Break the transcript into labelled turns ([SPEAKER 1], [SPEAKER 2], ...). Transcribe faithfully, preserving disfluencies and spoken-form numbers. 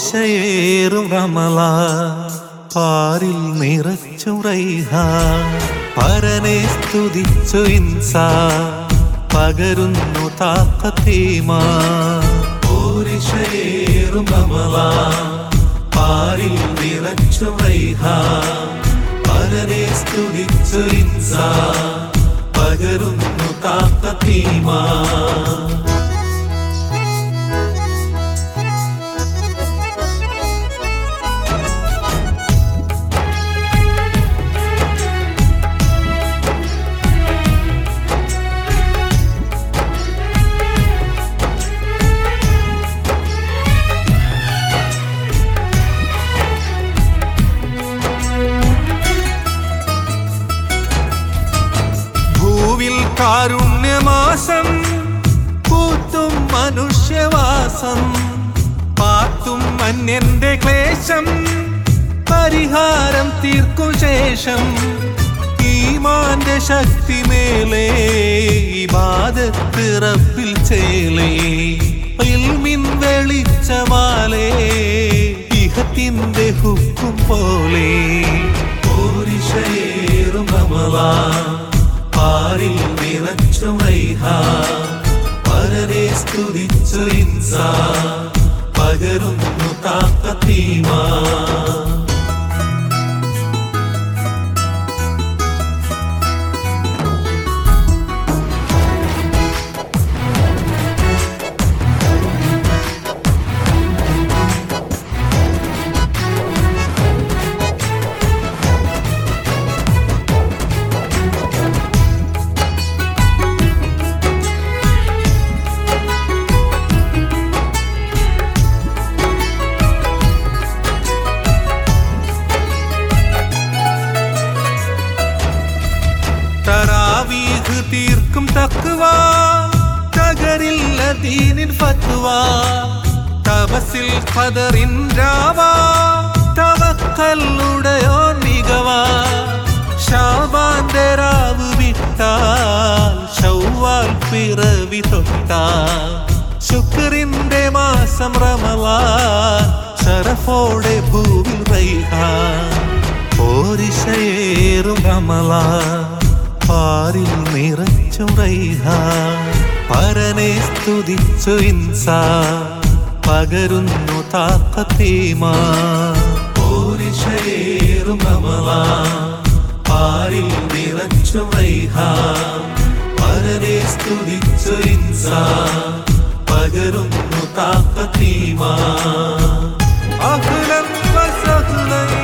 [SPEAKER 1] പോരിശയേറും റമളാൻ പാരിൽ നിറച്ചു റൈഹാൻ പരനെ സ്തുതിച്ചു ഇൻസാൻ പകരുന്നു താഖത്തീമാൻ പോരിശയേറും റമളാൻ പാരിൽ നിറച്ചു റൈഹാൻ പരനെ സ്തുതിച്ചു ഇൻസാൻ പകരുന്നു താഖത്തീമാൻ കാരുണ്യമാസം പൂത്തും മനുഷ്യവാസം പാത്തും അന്യന്റെ ക്ലേശം പരിഹാരം തീർക്കും ശേഷം ഈമാന്റെ ശക്തി മേലേ ഇബാദത്ത് റബ്ബിൽ ചേലേ ഇൽമിൻ വെളിച്ചമാലേ ഇഹത്തിന്റെ ഹുക്കും പോലെ പോരിശയേറും റമളാൻ പാരിൽ നിറച്ചു റൈഹാൻ പരനെ സ്തുതിച്ചു ഇൻസാൻ പകരുന്നു താഖത്തീമാൻ തീർക്കും തഖ്വ തകരില്ല ദീനിൻ ഫത്വ തവസിൽ ഖദറിൻ രാവാ തവക്കലുടയോ മികവാ ശഅബാന്റെ രാവ് വിട്ടാൽ ശൗവാൽ പിറവി തൊട്ടാൽ ശുക്രിന്റെ മാസം റമളാൻ ശറഫോടെ ഭൂവിൽ റൈഹാൻ പോരിശയേറും റമളാൻ പാരിൽ നിറച്ചു റൈഹാൻ പരനെ സ്തുതിച്ചു ഇൻസാൻ പകരുന്നു താഖത്തീമാൻ പോരിശയേറും റമളാൻ പാരിൽ നിറച്ചു റൈഹാൻ പരനെ സ്തുതിച്ചു ഇൻസാൻ പകരുന്നു താഖത്തീമാൻ അഹ്ലൻ വസഹ്ലൻ